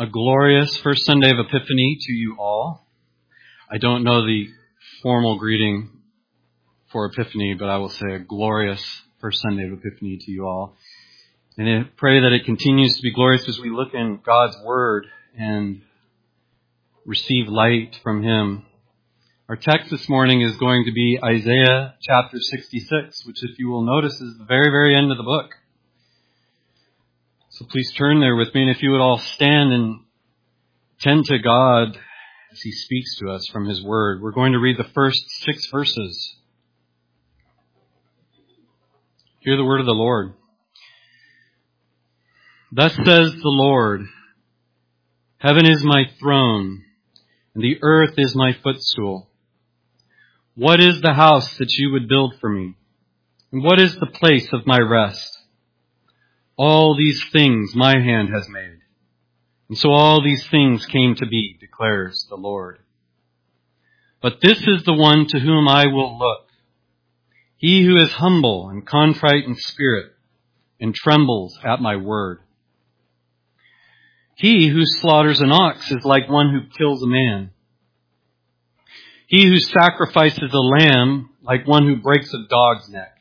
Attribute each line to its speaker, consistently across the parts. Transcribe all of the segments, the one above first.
Speaker 1: A glorious first Sunday of Epiphany to you all. I don't know the formal greeting for Epiphany, but I will say a glorious first Sunday of Epiphany to you all. And I pray that it continues to be glorious as we look in God's Word and receive light from Him. Our text this morning is going to be Isaiah chapter 66, which, if you will notice, is the very, very end of the book. So please turn there with me, and if you would all stand and tend to God as He speaks to us from His Word. We're going to read the first 6 verses. Hear the word of the Lord. Thus says the Lord, Heaven is my throne, and the earth is my footstool. What is the house that you would build for me? And what is the place of my rest? All these things my hand has made. And so all these things came to be, declares the Lord. But this is the one to whom I will look. He who is humble and contrite in spirit and trembles at my word. He who slaughters an ox is like one who kills a man. He who sacrifices a lamb like one who breaks a dog's neck.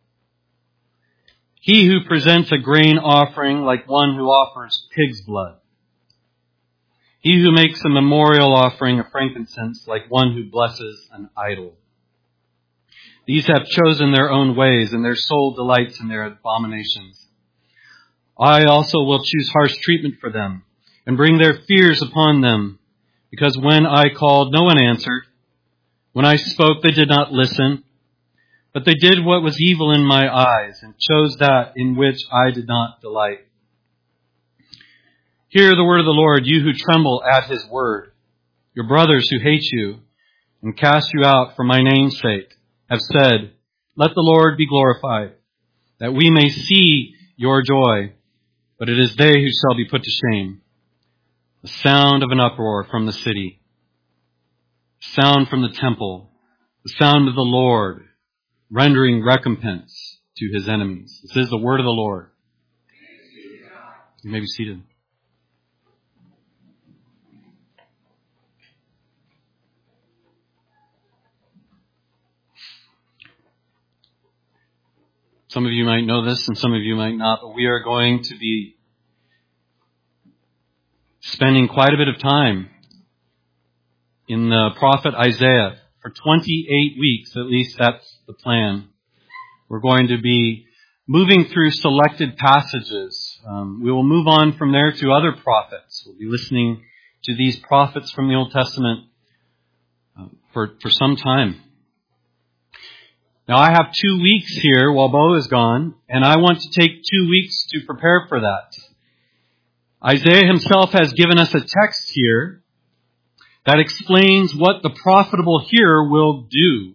Speaker 1: He who presents a grain offering like one who offers pig's blood. He who makes a memorial offering of frankincense like one who blesses an idol. These have chosen their own ways, and their soul delights in their abominations. I also will choose harsh treatment for them, and bring their fears upon them, because when I called, no one answered. When I spoke, they did not listen. But they did what was evil in my eyes, and chose that in which I did not delight. Hear the word of the Lord, you who tremble at His word. Your brothers who hate you and cast you out for my name's sake have said, Let the Lord be glorified, that we may see your joy. But it is they who shall be put to shame. The sound of an uproar from the city, sound from the temple, the sound of the Lord, rendering recompense to His enemies. This is the word of the Lord. You may be seated. Some of you might know this and some of you might not, but we are going to be spending quite a bit of time in the prophet Isaiah. For 28 weeks, at least that's the plan. We're going to be moving through selected passages. We will move on from there to other prophets. We'll be listening to these prophets from the Old Testament for some time. Now, I have 2 weeks here while Bo is gone, and I want to take 2 weeks to prepare for that. Isaiah himself has given us a text here that explains what the profitable hearer will do.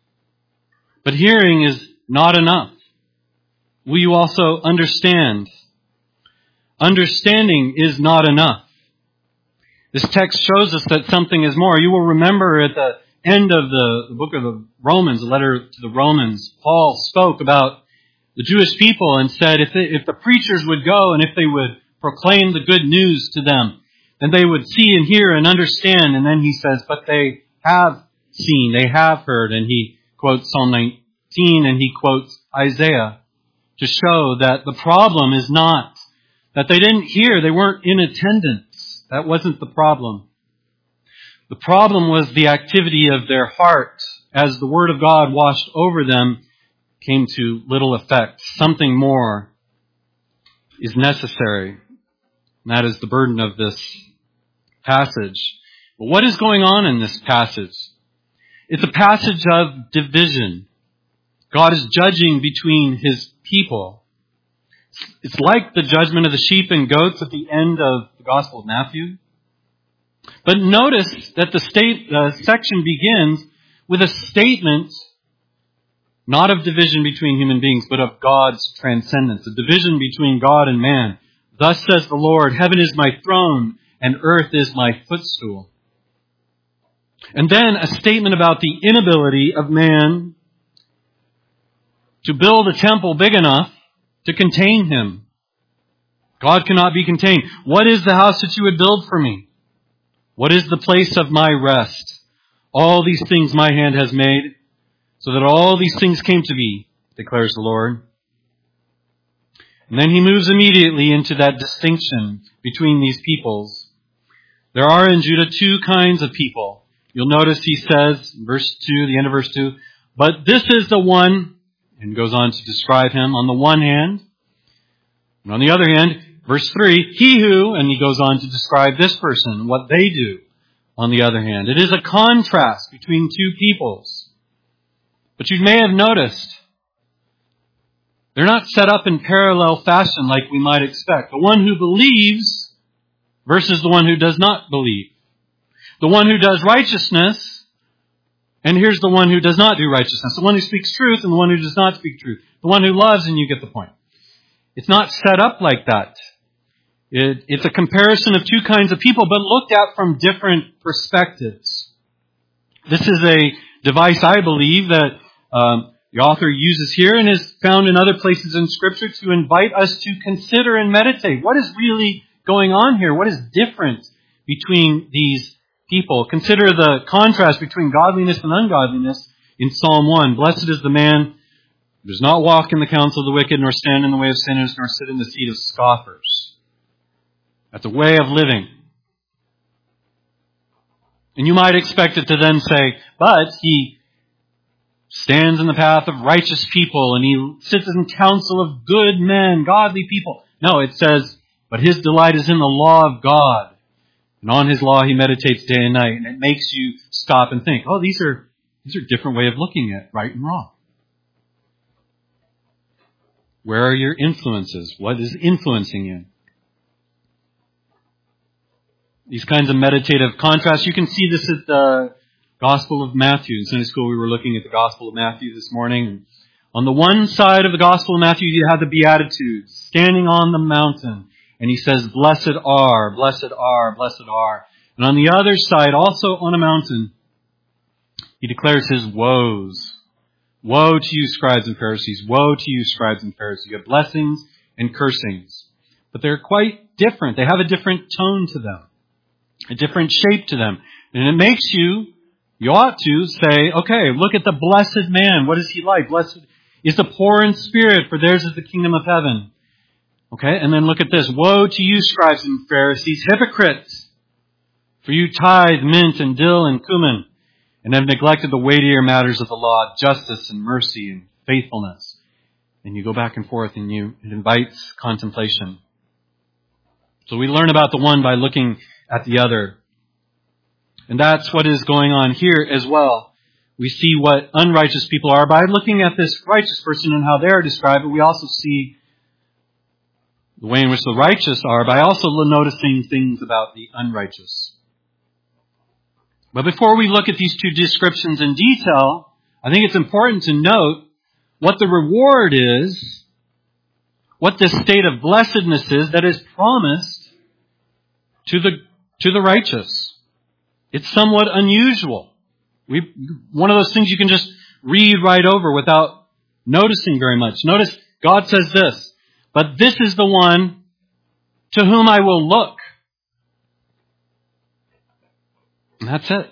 Speaker 1: But hearing is not enough. Will you also understand? Understanding is not enough. This text shows us that something is more. You will remember at the end of the book of the Romans, the letter to the Romans, Paul spoke about the Jewish people and said if the preachers would go and if they would proclaim the good news to them, then they would see and hear and understand. And then he says, but they have seen, they have heard. And he quotes Psalm 19 and he quotes Isaiah to show that the problem is not that they didn't hear, they weren't in attendance. That wasn't the problem. The problem was the activity of their heart as the word of God washed over them came to little effect. Something more is necessary. And that is the burden of this passage. But what is going on in this passage? It's a passage of division. God is judging between His people. It's like the judgment of the sheep and goats at the end of the Gospel of Matthew. But notice that the section begins with a statement not of division between human beings, but of God's transcendence, a division between God and man. Thus says the Lord, Heaven is my throne and earth is my footstool. And then a statement about the inability of man to build a temple big enough to contain Him. God cannot be contained. What is the house that you would build for me? What is the place of my rest? All these things my hand has made, so that all these things came to be, declares the Lord. And then he moves immediately into that distinction between these peoples. There are in Judah two kinds of people. You'll notice he says, in verse 2, the end of verse 2, but this is the one, and goes on to describe him on the one hand. And on the other hand, verse 3, he who, and he goes on to describe this person, what they do on the other hand. It is a contrast between two peoples. But you may have noticed, they're not set up in parallel fashion like we might expect. The one who believes versus the one who does not believe. The one who does righteousness, and here's the one who does not do righteousness. The one who speaks truth and the one who does not speak truth. The one who loves, and you get the point. It's not set up like that. It's a comparison of two kinds of people, but looked at from different perspectives. This is a device, I believe, that the author uses here and is found in other places in Scripture to invite us to consider and meditate. What is really going on here? What is different between these people? Consider the contrast between godliness and ungodliness in Psalm 1. Blessed is the man who does not walk in the counsel of the wicked, nor stand in the way of sinners, nor sit in the seat of scoffers. That's a way of living. And you might expect it to then say, but he stands in the path of righteous people, and he sits in counsel of good men, godly people. No, it says, but his delight is in the law of God. And on his law he meditates day and night. And it makes you stop and think, oh, these are different way of looking at right and wrong. Where are your influences? What is influencing you? These kinds of meditative contrasts, you can see this at the Gospel of Matthew. In Sunday school, we were looking at the Gospel of Matthew this morning. On the one side of the Gospel of Matthew, you have the Beatitudes, standing on the mountain. And he says, blessed are, blessed are, blessed are. And on the other side, also on a mountain, he declares his woes. Woe to you, scribes and Pharisees. Woe to you, scribes and Pharisees. You have blessings and cursings. But they're quite different. They have a different tone to them, a different shape to them. And it makes you ought to say, okay, look at the blessed man. What is he like? Blessed is the poor in spirit, for theirs is the kingdom of heaven. Okay, and then look at this. Woe to you, scribes and Pharisees, hypocrites! For you tithe mint and dill and cumin, and have neglected the weightier matters of the law, justice and mercy and faithfulness. And you go back and forth, and it invites contemplation. So we learn about the one by looking at the other. And that's what is going on here as well. We see what unrighteous people are by looking at this righteous person and how they are described, but we also see the way in which the righteous are by also noticing things about the unrighteous. But before we look at these two descriptions in detail, I think it's important to note what the reward is, what this state of blessedness is that is promised to the righteous. It's somewhat unusual. One of those things you can just read right over without noticing very much. Notice God says this, but this is the one to whom I will look. And that's it.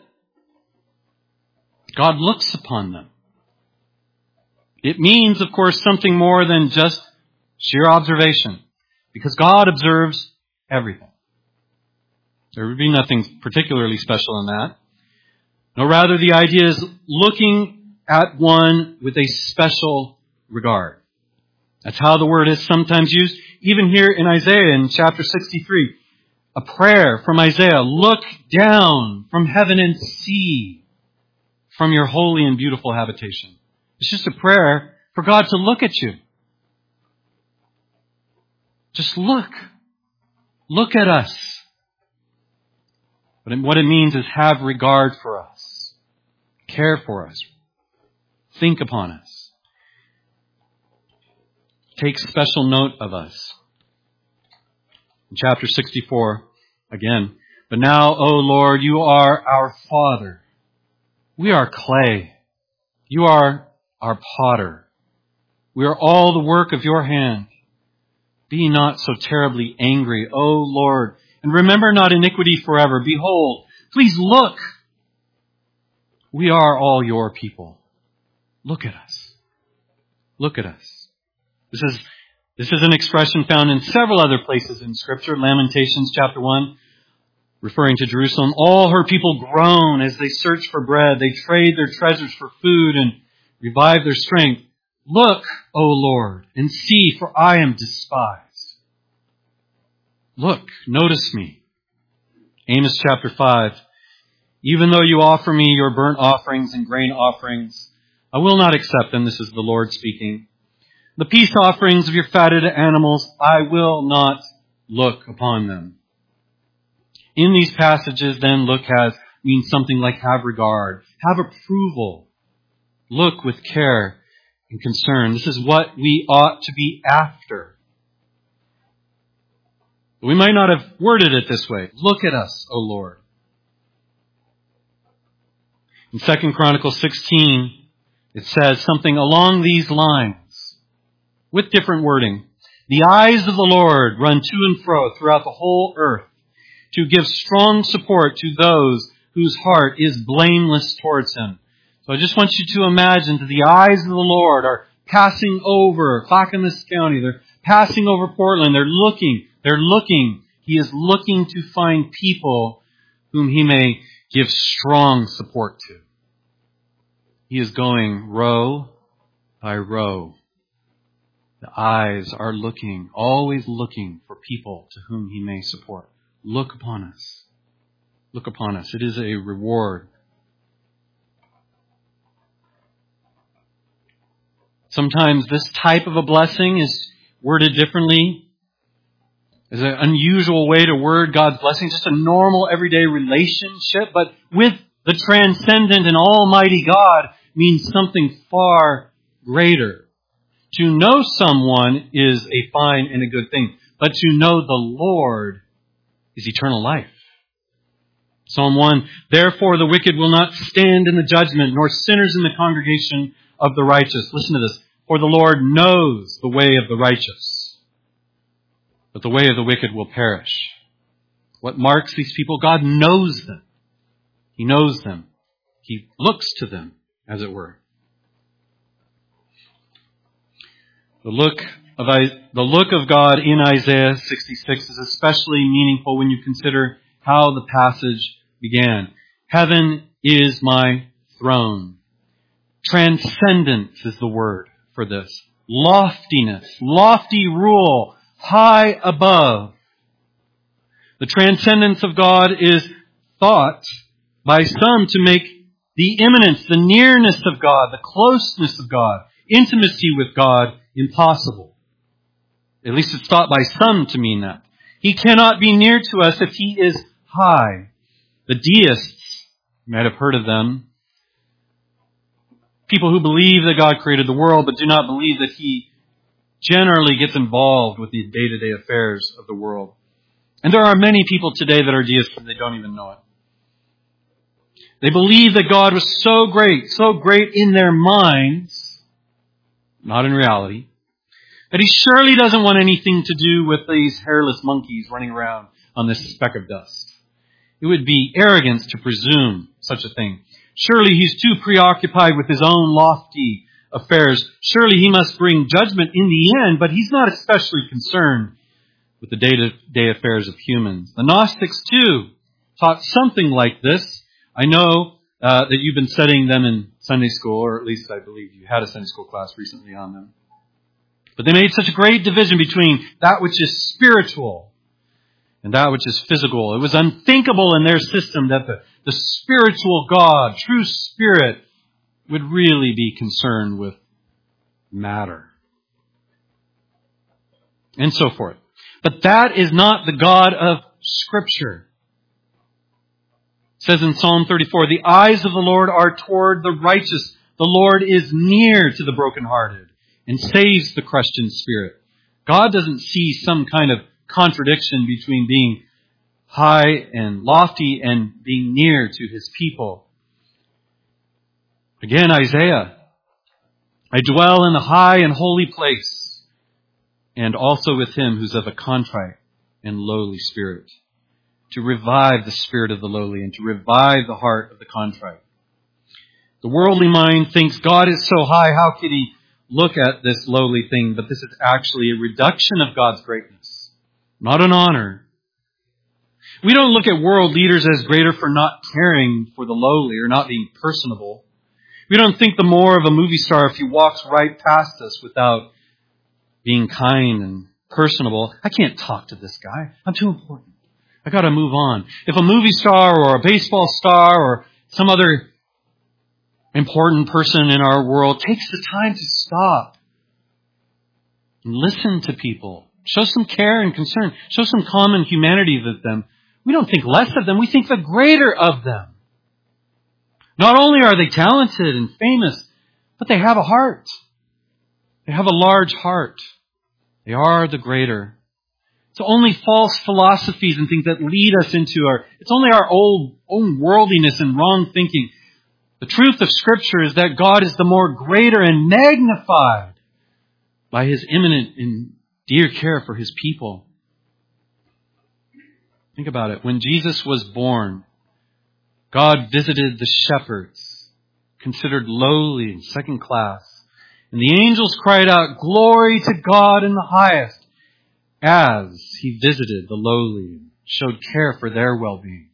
Speaker 1: God looks upon them. It means, of course, something more than just sheer observation, because God observes everything. There would be nothing particularly special in that. No, rather the idea is looking at one with a special regard. That's how the word is sometimes used. Even here in Isaiah in chapter 63, a prayer from Isaiah, look down from heaven and see from your holy and beautiful habitation. It's just a prayer for God to look at you. Just look. Look at us. But what it means is have regard for us. Care for us. Think upon us. Take special note of us. In chapter 64, again, but now, O Lord, you are our Father. We are clay. You are our potter. We are all the work of your hand. Be not so terribly angry, O Lord, and remember not iniquity forever. Behold, please look. We are all your people. Look at us. Look at us. This is an expression found in several other places in Scripture. Lamentations chapter 1, referring to Jerusalem. All her people groan as they search for bread. They trade their treasures for food and revive their strength. Look, O Lord, and see, for I am despised. Look, notice me. Amos chapter 5. Even though you offer me your burnt offerings and grain offerings, I will not accept them. This is the Lord speaking. The peace offerings of your fatted animals, I will not look upon them. In these passages, then, look means something like have regard, have approval, look with care and concern. This is what we ought to be after. We might not have worded it this way. Look at us, O Lord. In 2 Chronicles 16, it says something along these lines, with different wording. The eyes of the Lord run to and fro throughout the whole earth, to give strong support to those whose heart is blameless towards Him. So I just want you to imagine that the eyes of the Lord are passing over Clackamas County. They're passing over Portland. They're looking. He is looking to find people whom He may give strong support to. He is going row by row. The eyes are looking, always looking for people to whom He may support. Look upon us. Look upon us. It is a reward. Sometimes this type of a blessing is worded differently. It's an unusual way to word God's blessing, just a normal everyday relationship, but with the transcendent and almighty God means something far greater. To know someone is a fine and a good thing, but to know the Lord is eternal life. Psalm 1, therefore the wicked will not stand in the judgment, nor sinners in the congregation of the righteous. Listen to this. For the Lord knows the way of the righteous, but the way of the wicked will perish. What marks these people? God knows them. He knows them. He looks to them, as it were. The look of God in Isaiah 66 is especially meaningful when you consider how the passage began. Heaven is my throne. Transcendence is the word for this. Loftiness, lofty rule, high above. The transcendence of God is thought by some to make the immanence, the nearness of God, the closeness of God, intimacy with God impossible. At least it's thought by some to mean that. He cannot be near to us if He is high. The deists, you might have heard of them, people who believe that God created the world but do not believe that He generally gets involved with the day-to-day affairs of the world. And there are many people today that are deists and they don't even know it. They believe that God was so great in their minds, not in reality, that He surely doesn't want anything to do with these hairless monkeys running around on this speck of dust. It would be arrogance to presume such a thing. Surely He's too preoccupied with His own lofty affairs. Surely He must bring judgment in the end, but He's not especially concerned with the day-to-day affairs of humans. The Gnostics, too, taught something like this. I know that you've been studying them in Sunday school, or at least I believe you had a Sunday school class recently on them. But they made such a great division between that which is spiritual and that which is physical. It was unthinkable in their system that the spiritual God, true spirit, would really be concerned with matter. And so forth. But that is not the God of Scripture. It says in Psalm 34, the eyes of the Lord are toward the righteous. The Lord is near to the brokenhearted and saves the crushed in spirit. God doesn't see some kind of contradiction between being high and lofty and being near to His people. Again, Isaiah, I dwell in the high and holy place, and also with him who's of a contrite and lowly spirit, to revive the spirit of the lowly and to revive the heart of the contrite. The worldly mind thinks God is so high, how could he look at this lowly thing? But this is actually a reduction of God's greatness, not an honor. We don't look at world leaders as greater for not caring for the lowly or not being personable. We don't think the more of a movie star if he walks right past us without being kind and personable. I can't talk to this guy. I'm too important. I got to move on. If a movie star or a baseball star or some other important person in our world takes the time to stop and listen to people, show some care and concern, show some common humanity with them, we don't think less of them. We think the greater of them. Not only are they talented and famous, but they have a heart. They have a large heart. They are the greater. It's only false philosophies and things that lead us into it's only our own worldliness and wrong thinking. The truth of Scripture is that God is the more greater and magnified by his imminent and dear care for his people. Think about it. When Jesus was born, God visited the shepherds, considered lowly and second class. And the angels cried out, "Glory to God in the highest," as he visited the lowly and showed care for their well-being.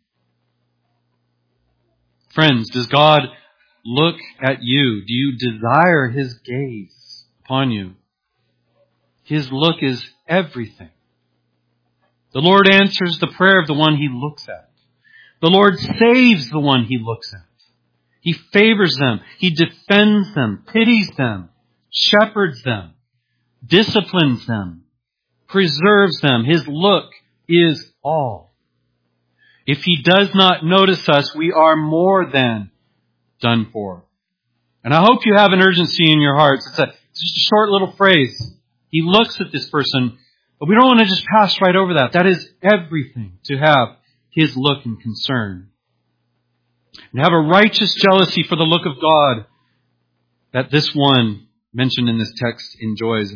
Speaker 1: Friends, does God look at you? Do you desire his gaze upon you? His look is everything. The Lord answers the prayer of the one he looks at. The Lord saves the one he looks at. He favors them. He defends them, pities them, shepherds them, disciplines them, preserves them. His look is all. If he does not notice us, we are more than done for. And I hope you have an urgency in your hearts. It's just a short little phrase. He looks at this person, but we don't want to just pass right over that. That is everything, to have his look and concern. And have a righteous jealousy for the look of God that this one mentioned in this text enjoys.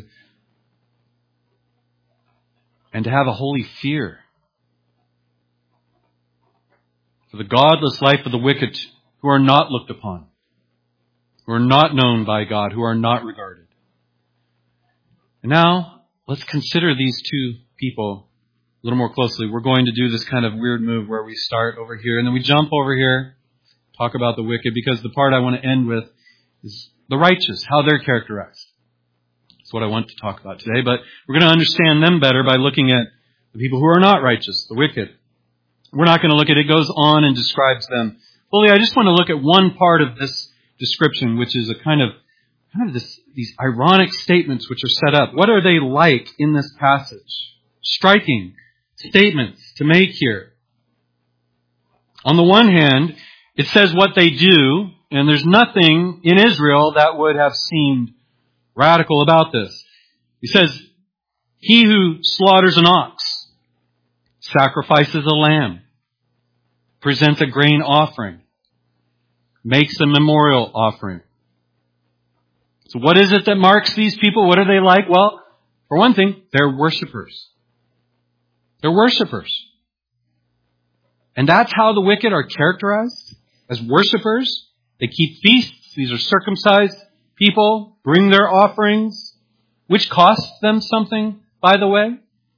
Speaker 1: And to have a holy fear for the godless life of the wicked who are not looked upon, who are not known by God, who are not regarded. And now, let's consider these two people a little more closely. We're going to do this kind of weird move where we start over here and then we jump over here, talk about the wicked, because the part I want to end with is the righteous, how they're characterized. That's what I want to talk about today, but we're going to understand them better by looking at the people who are not righteous, the wicked. We're not going to look at it. It goes on and describes them fully. I just want to look at one part of this description, which is a kind of these ironic statements which are set up. What are they like in this passage? Striking statements to make here. On the one hand, it says what they do, and there's nothing in Israel that would have seemed radical about this. He says, he who slaughters an ox, sacrifices a lamb, presents a grain offering, makes a memorial offering. So what is it that marks these people? What are they like? Well, for one thing, they're worshipers. They're worshipers. And that's how the wicked are characterized, as worshipers. They keep feasts. These are circumcised people, bring their offerings, which costs them something, by the way.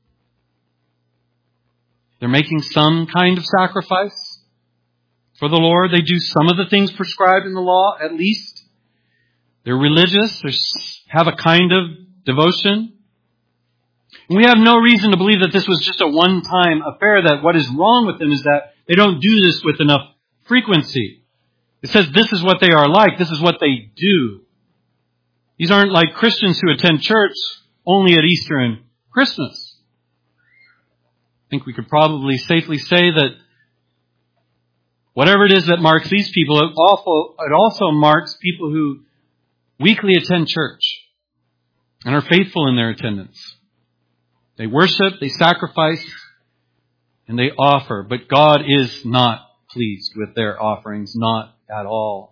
Speaker 1: They're making some kind of sacrifice for the Lord. They do some of the things prescribed in the law, at least. They're religious. They have a kind of devotion. And we have no reason to believe that this was just a one-time affair, that what is wrong with them is that they don't do this with enough frequency. It says this is what they are like. This is what they do. These aren't like Christians who attend church only at Easter and Christmas. I think we could probably safely say that whatever it is that marks these people, it also marks people who weekly attend church and are faithful in their attendance. They worship, they sacrifice, and they offer. But God is not pleased with their offerings, not at all.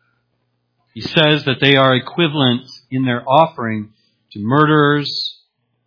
Speaker 1: He says that they are equivalent in their offering to murderers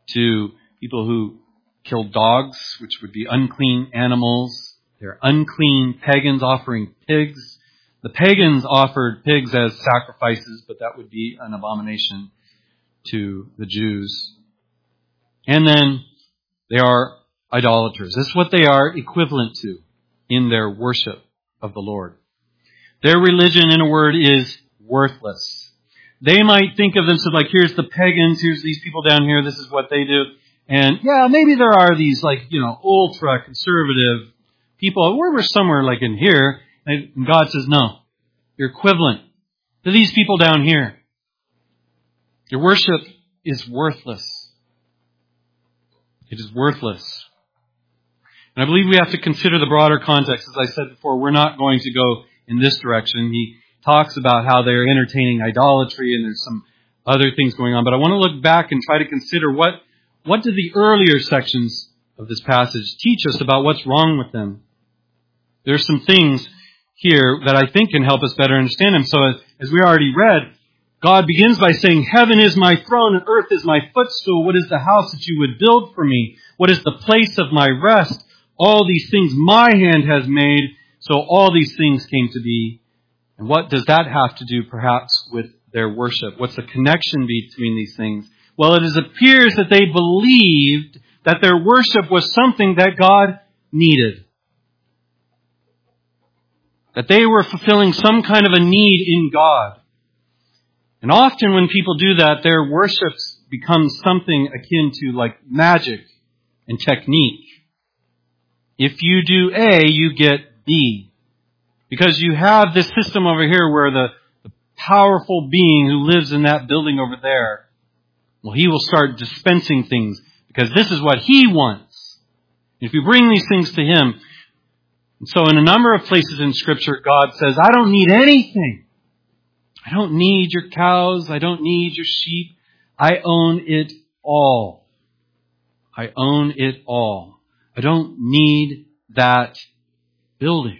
Speaker 1: to people who killed dogs, which would be unclean animals. They're unclean pagans offering pigs. The pagans offered pigs as sacrifices, but that would be an abomination to the Jews. And then they are idolaters. This is what they are equivalent to in their worship of the Lord. Their religion, in a word, is worthless. They might think of themselves like, here's the pagans, here's these people down here, this is what they do. And yeah, maybe there are these ultra conservative people. We're somewhere like in here. And God says, no, you're equivalent to these people down here. Your worship is worthless. It is worthless. And I believe we have to consider the broader context. As I said before, we're not going to go in this direction. He talks about how they're entertaining idolatry and there's some other things going on. But I want to look back and try to consider what do the earlier sections of this passage teach us about what's wrong with them. There's some things here that I think can help us better understand them. So as we already read, God begins by saying, heaven is my throne and earth is my footstool. What is the house that you would build for me? What is the place of my rest? All these things my hand has made. So all these things came to be. And what does that have to do perhaps with their worship? What's the connection between these things? Well, it appears that they believed that their worship was something that God needed. That they were fulfilling some kind of a need in God. And often when people do that, their worship becomes something akin to like magic and technique. If you do A, you get B. Because you have this system over here where the powerful being who lives in that building over there, well, he will start dispensing things because this is what he wants. If you bring these things to him, and so in a number of places in Scripture, God says, I don't need anything. I don't need your cows. I don't need your sheep. I own it all. I own it all. I don't need that building.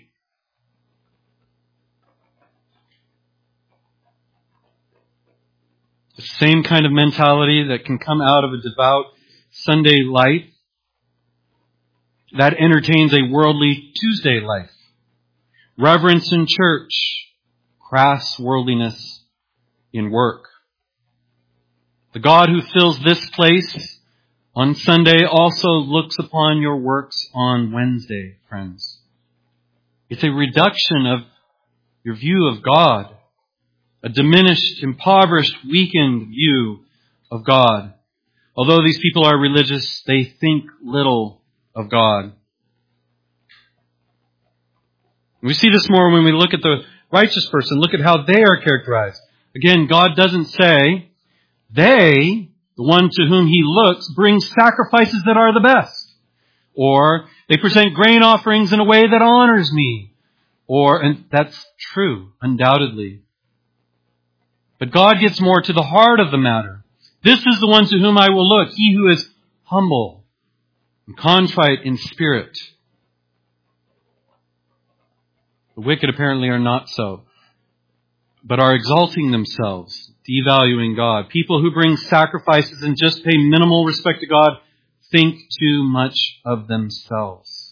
Speaker 1: The same kind of mentality that can come out of a devout Sunday life that entertains a worldly Tuesday life. Reverence in church, crass worldliness in work. The God who fills this place on Sunday also looks upon your works on Wednesday, friends. It's a reduction of your view of God, a diminished, impoverished, weakened view of God. Although these people are religious, they think little of God. We see this more when we look at the righteous person. Look at how they are characterized. Again, God doesn't say, they, the one to whom he looks, bring sacrifices that are the best. Or they present grain offerings in a way that honors me. And that's true, undoubtedly. But God gets more to the heart of the matter. This is the one to whom I will look, he who is humble and contrite in spirit. The wicked apparently are not so, but are exalting themselves, devaluing God. People who bring sacrifices and just pay minimal respect to God think too much of themselves.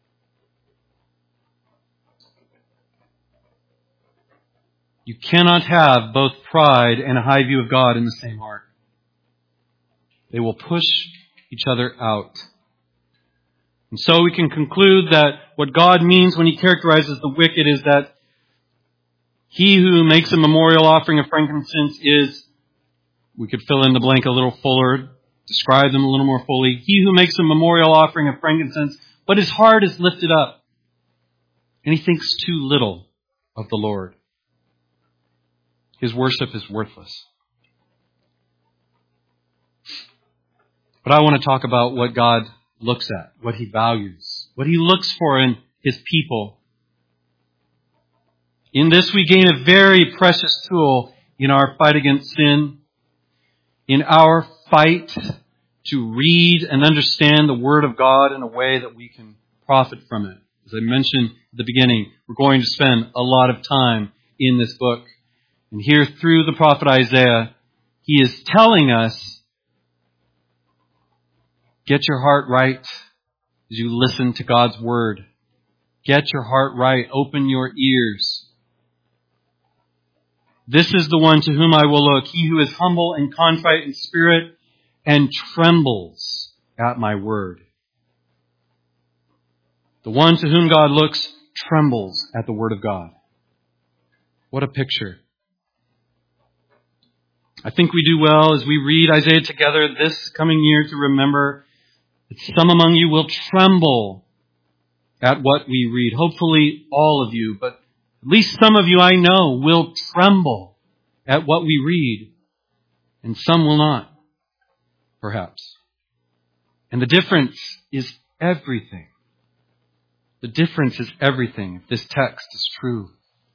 Speaker 1: You cannot have both pride and a high view of God in the same heart. They will push each other out. And so we can conclude that what God means when he characterizes the wicked is that he who makes a memorial offering of frankincense is, we could fill in the blank a little fuller, describe them a little more fully. He who makes a memorial offering of frankincense, but his heart is lifted up, and he thinks too little of the Lord. His worship is worthless. But I want to talk about what God looks at, what he values, what he looks for in his people. In this we gain a very precious tool in our fight against sin, in our fight to read and understand the Word of God in a way that we can profit from it. As I mentioned at the beginning, we're going to spend a lot of time in this book. And here through the prophet Isaiah, he is telling us Get your heart right as you listen to God's word. Get your heart right. Open your ears. This is the one to whom I will look, he who is humble and contrite in spirit and trembles at my word. The one to whom God looks trembles at the word of God. What a picture. I think we do well as we read Isaiah together this coming year to remember that some among you will tremble at what we read. Hopefully all of you, but at least some of you I know will tremble at what we read, and some will not, perhaps. And the difference is everything. The difference is everything if this text is true.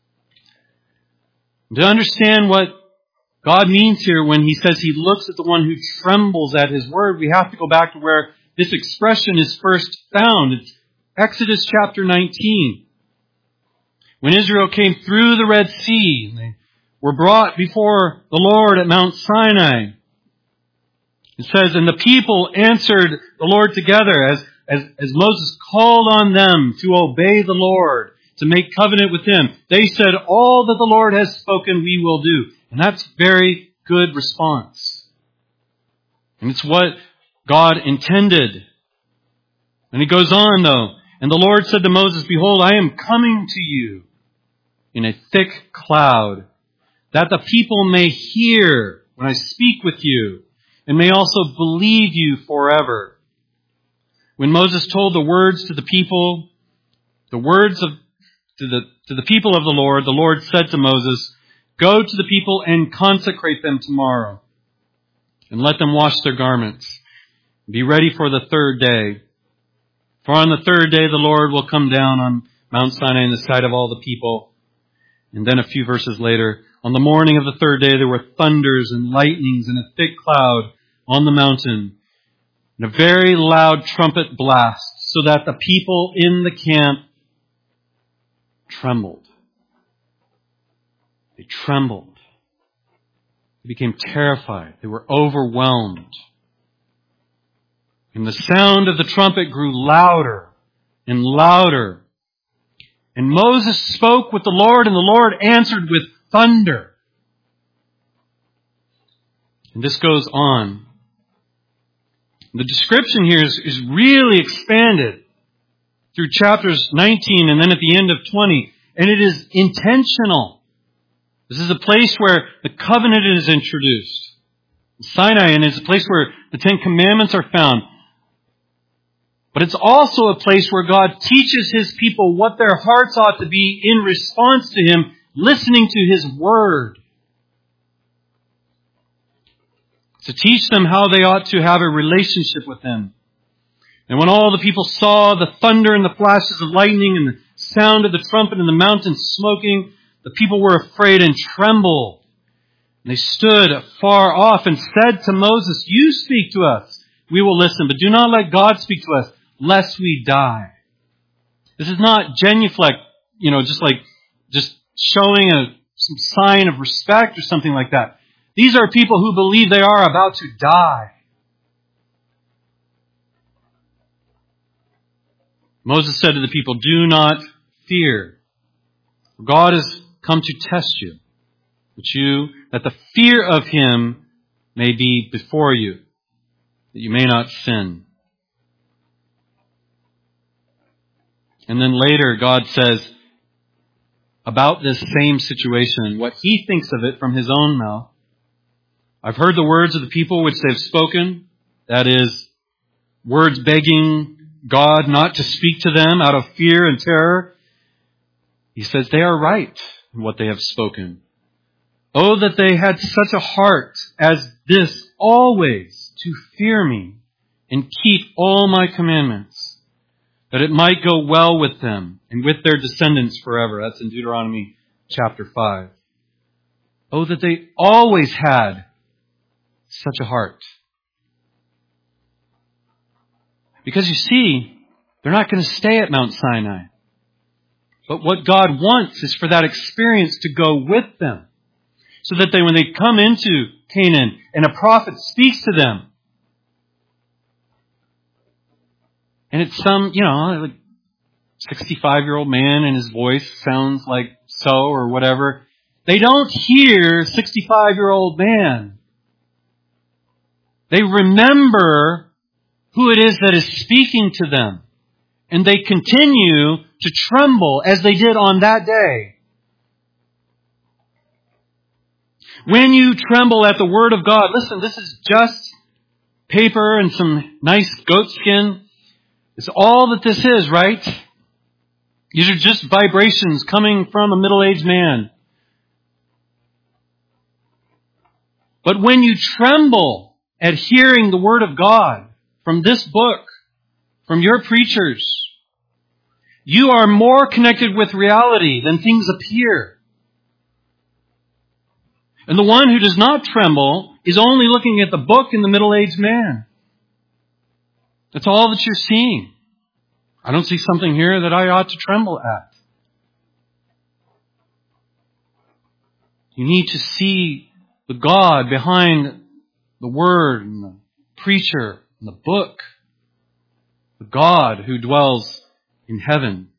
Speaker 1: To understand what God means here when he says he looks at the one who trembles at his word, we have to go back to where this expression is first found. It's Exodus chapter 19. When Israel came through the Red Sea, and they were brought before the Lord at Mount Sinai. It says, and the people answered the Lord together as Moses called on them to obey the Lord, to make covenant with him. They said, all that the Lord has spoken we will do. And that's very good response. And it's what God intended. And he goes on though. And the Lord said to Moses, behold, I am coming to you in a thick cloud, that the people may hear when I speak with you, and may also believe you forever. When Moses told the words to the people, to the people of the Lord said to Moses, go to the people and consecrate them tomorrow, and let them wash their garments. Be ready for the third day. For on the third day the Lord will come down on Mount Sinai in the sight of all the people. And then a few verses later, on the morning of the third day there were thunders and lightnings and a thick cloud on the mountain, and a very loud trumpet blast, so that the people in the camp trembled. They trembled. They became terrified. They were overwhelmed. And the sound of the trumpet grew louder and louder. And Moses spoke with the Lord, and the Lord answered with thunder. And this goes on. The description here is really expanded through chapters 19 and then at the end of 20. And it is intentional. This is a place where the covenant is introduced. Sinai, and it's a place where the Ten Commandments are found. But it's also a place where God teaches his people what their hearts ought to be in response to him, listening to his word. To teach them how they ought to have a relationship with him. And when all the people saw the thunder and the flashes of lightning and the sound of the trumpet and the mountain smoking, the people were afraid and trembled. And they stood far off and said to Moses, you speak to us, we will listen, but do not let God speak to us, lest we die. This is not genuflect, just showing some sign of respect or something like that. These are people who believe they are about to die. Moses said to the people, do not fear. God has come to test you, that the fear of him may be before you, that you may not sin. And then later God says about this same situation, what he thinks of it from his own mouth. I've heard the words of the people which they have spoken, that is, words begging God not to speak to them out of fear and terror. He says they are right in what they have spoken. Oh, that they had such a heart as this always to fear me and keep all my commandments, that it might go well with them and with their descendants forever. That's in Deuteronomy chapter 5. Oh, that they always had such a heart. Because you see, they're not going to stay at Mount Sinai. But what God wants is for that experience to go with them. So that when they come into Canaan and a prophet speaks to them, And it's some, like 65-year-old man and his voice sounds like so or whatever. They don't hear 65-year-old man. They remember who it is that is speaking to them. And they continue to tremble as they did on that day. When you tremble at the Word of God, listen, this is just paper and some nice goat skin. It's all that this is, right? These are just vibrations coming from a middle-aged man. But when you tremble at hearing the Word of God from this book, from your preachers, you are more connected with reality than things appear. And the one who does not tremble is only looking at the book and the middle-aged man. That's all that you're seeing. I don't see something here that I ought to tremble at. You need to see the God behind the Word and the preacher and the book. The God who dwells in heaven.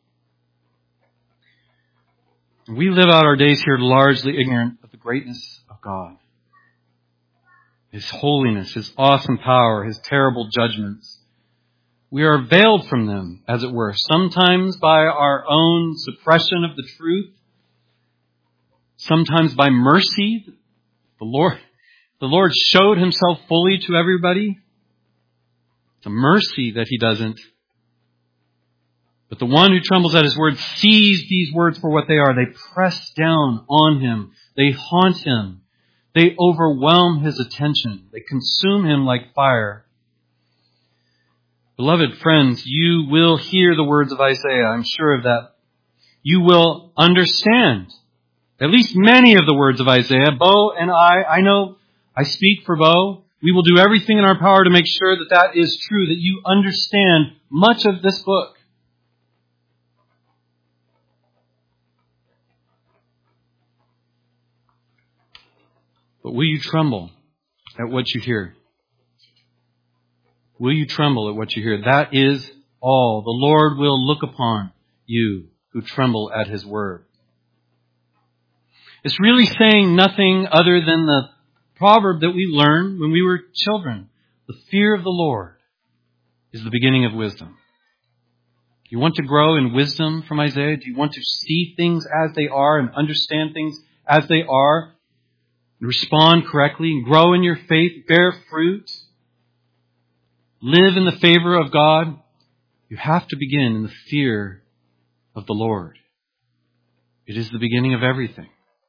Speaker 1: We live out our days here largely ignorant of the greatness of God. His holiness, His awesome power, His terrible judgments. We are veiled from them, as it were, sometimes by our own suppression of the truth, sometimes by mercy. The Lord showed Himself fully to everybody. It's a mercy that He doesn't. But the one who trembles at His word sees these words for what they are. They press down on Him. They haunt Him. They overwhelm His attention. They consume Him like fire. Beloved friends, you will hear the words of Isaiah. I'm sure of that. You will understand at least many of the words of Isaiah. Bo and I know I speak for Bo. We will do everything in our power to make sure that that is true, that you understand much of this book. But will you tremble at what you hear? Will you tremble at what you hear? That is all. The Lord will look upon you who tremble at His word. It's really saying nothing other than the proverb that we learned when we were children. The fear of the Lord is the beginning of wisdom. Do you want to grow in wisdom from Isaiah? Do you want to see things as they are and understand things as they are? Respond correctly and grow in your faith, bear fruit, live in the favor of God. You have to begin in the fear of the Lord. It is the beginning of everything.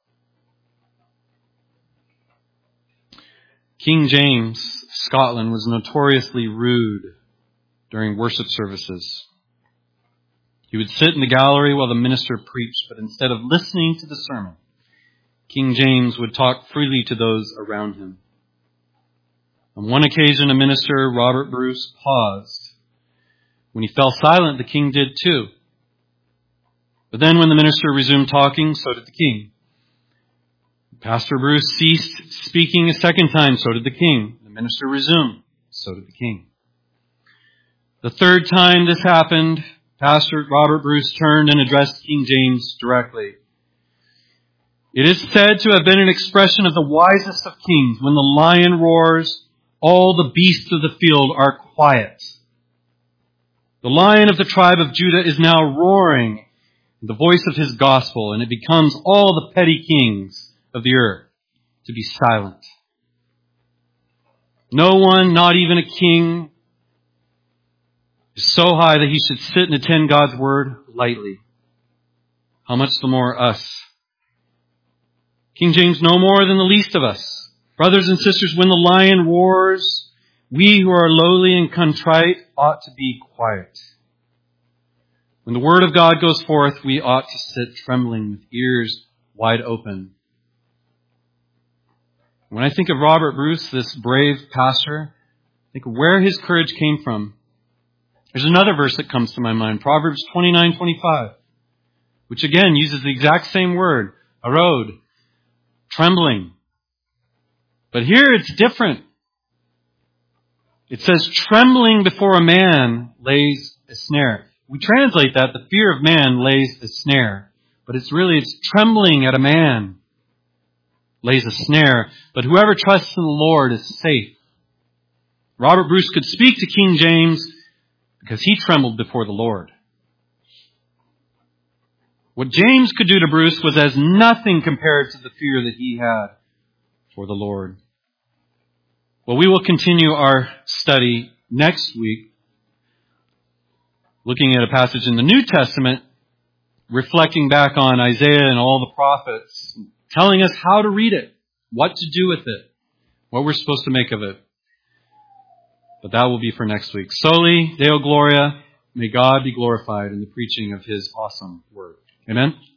Speaker 1: King James, Scotland, was notoriously rude during worship services. He would sit in the gallery while the minister preached, but instead of listening to the sermon, King James would talk freely to those around him. On one occasion, a minister, Robert Bruce, paused. When he fell silent, the king did too. But then when the minister resumed talking, so did the king. Pastor Bruce ceased speaking a second time, so did the king. The minister resumed, so did the king. The third time this happened, Pastor Robert Bruce turned and addressed King James directly. It is said to have been an expression of the wisest of kings. When the lion roars, all the beasts of the field are quiet. The Lion of the tribe of Judah is now roaring the voice of His gospel, and it becomes all the petty kings of the earth to be silent. No one, not even a king, is so high that he should sit and attend God's word lightly. How much the more us? King James, no more than the least of us. Brothers and sisters, when the lion roars, we who are lowly and contrite ought to be quiet. When the word of God goes forth, we ought to sit trembling with ears wide open. When I think of Robert Bruce, this brave pastor, I think of where his courage came from. There's another verse that comes to my mind, Proverbs 29:25, which again uses the exact same word, arod, trembling. But here it's different. It says, trembling before a man lays a snare. We translate that, the fear of man lays a snare. But it's trembling at a man lays a snare. But whoever trusts in the Lord is safe. Robert Bruce could speak to King James because he trembled before the Lord. What James could do to Bruce was as nothing compared to the fear that he had for the Lord. Well, we will continue our study next week, looking at a passage in the New Testament, reflecting back on Isaiah and all the prophets, telling us how to read it, what to do with it, what we're supposed to make of it. But that will be for next week. Soli Deo Gloria, may God be glorified in the preaching of His awesome word. Amen?